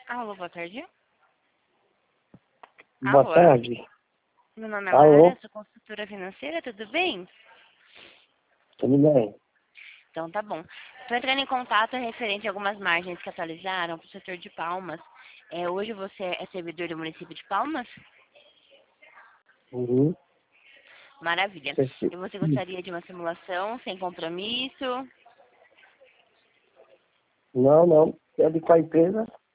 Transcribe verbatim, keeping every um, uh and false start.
Alô, boa tarde. Boa Alô, tarde. meu nome é Alô? Lara, sou consultora financeira, tudo bem? Tudo bem? Então tá bom. Estou entrando em contato referente a algumas margens que atualizaram para o setor de Palmas. É, hoje você é servidor do município de Palmas? Uhum. Maravilha. E Perfeito. você gostaria de uma simulação sem compromisso? Não, não. É de qual empresa?